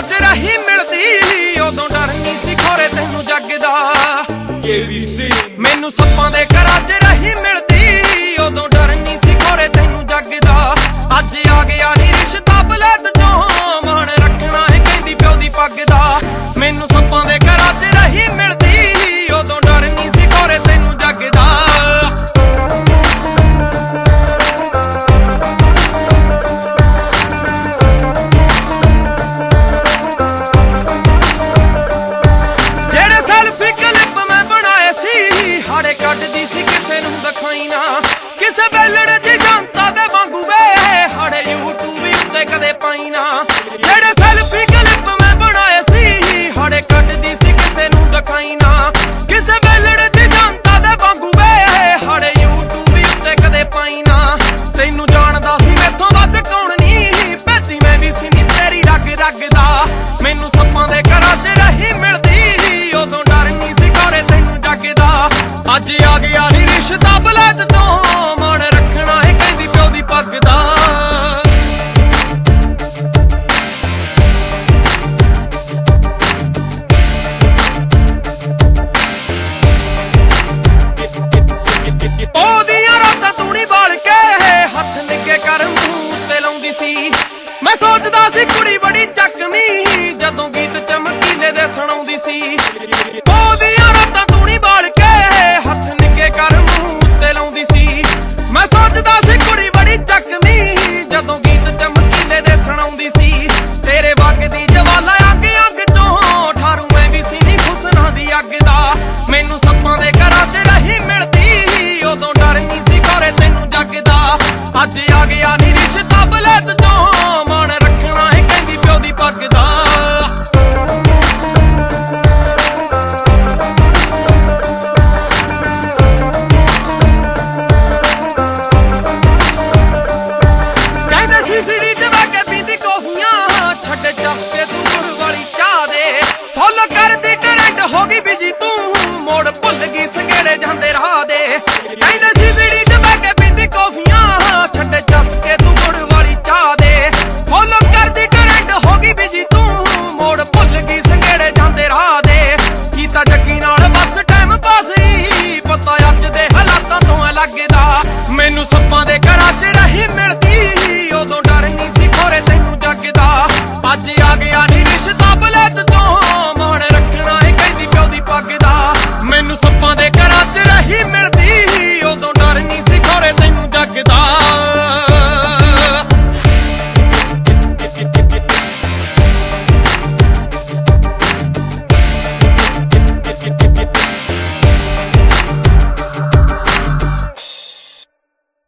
ਚ ਰਹੀ ਮਿਲਦੀ ਉਦੋਂ ਡਰ ਨਹੀਂ ਸੀ ਖੋਰੇ ਤੈਨੂੰ ਜੱਗ ਦਾ। ਮੈਨੂੰ ਸੱਪਾਂ ਦੇ ਘਰਾਂ ਚ ਰਹੀ ਮਿਲਦੀ ਉਦੋਂ ਡਰ ਨਹੀਂ ਸੀ ਖੋਰੇ ਤੈਨੂੰ ਜੱਗ ਦਾ। ਅੱਜ ਆ ਗਿਆ ਨੀ ਰਿਸ਼ਤਾ ਬਲਦ ਚੋਂ ਮਾਣ ਰੱਖਣਾ ਏ ਕਹਿੰਦੀ ਪਿਓ ਦੀ ਪੱਗ ਦਾ। ਮੈਨੂੰ ਸੱਪਾਂ ਦੇ ਘਰਾਂ ਚ ਰਹੀ ਮਿਲਦੀ ਉਦੋਂ ਡਰ ਨਹੀਂ ਸੀ ਖੋਰੇ ਤੈਨੂੰ ਜੱਗ ਦਾ। ਕੱਢਦੀ ਸੀ ਕਿਸੇ ਨੂੰ ਦਿਖਾਈ ਨਾ ਕਿਸੇ ਬੈਲੜੇ ਦੀ ਜਨਤਾ ਦੇ ਵਾਂਗੂ ਵੇ ਹਾੜੇ YouTube ਉੱਤੇ ਕਦੇ ਪਾਈ ਨਾ। ਜਿਹੜੇ ਸੈਲਫੀ ਕਲਿੱਪ ਮੈਂ ਬਣਾਏ ਸੀ ਹਾੜੇ ਕੱਢਦੀ ਸੀ ਕਿਸੇ ਨੂੰ ਦਿਖਾਈ ਨਾ ਕਿਸੇ ਬੈਲੜੇ ਦੀ ਜਨਤਾ ਦੇ ਵਾਂਗੂ ਵੇ ਹਾੜੇ YouTube ਉੱਤੇ ਕਦੇ ਪਾਈ ਨਾ। ਤੈਨੂੰ ਜਾਣਦਾ ਸੀ ਮੈਥੋਂ ਵੱਧ ਕੌਣ ਨਹੀਂ ਭੇਤੀ ਮੈਂ ਵੀ ਸੀ ਨੀ ਤੇਰੀ ਰਗ ਰਗ ਦਾ। ਮੈਨੂੰ ਸੱਪਾਂ ਦੇ ਘਰਾਂ ਚ ਰਹੀ ਮਿਲਦੀ ਉਦੋਂ ਡਰ ਨਹੀਂ ਸੀ ਖੋਰੇ ਤੈਨੂੰ ਜੱਗ ਦਾ। ਅੱਜ ਆ ਗਿਆ ਨੀ ਰਿਸ਼ਤਾ ਬਲਦ ਤੋਂ ਮਾਣ ਰੱਖਣਾ ਏ ਕਹਿੰਦੀ ਪਿਓ ਦੀ ਪੱਗ ਦਾ। ਉਹਦੀਆਂ ਰਾਤਾਂ ਤੂੜੀ ਬਾਲ ਕੇ ਹੱਥ ਨਿੱਕੇ ਕਰ ਮੂੰਹ ਤੇ ਲਾਉਂਦੀ ਸੀ। ਮੈਂ ਸੋਚਦਾ ਸੀ ਕੁੜੀ ਬੜੀ ਚੱਕਵੀਂ ਜਦੋਂ ਗੀਤ ਚਮਕੀਲੇ ਦੇ ਸੁਣਾਉਂਦੀ ਸੀ। ਉਹਦੀਆਂ ਰਾਤਾਂ ਤੂੜੀ ਬਾਲ ਕੇ ਹੱਥ ਨਿੱਕੇ ਕਰ ਮੂੰਹ ਤੇ ਲਾਉਂਦੀ ਸੀ। ਮੈਂ ਸੋਚਦਾ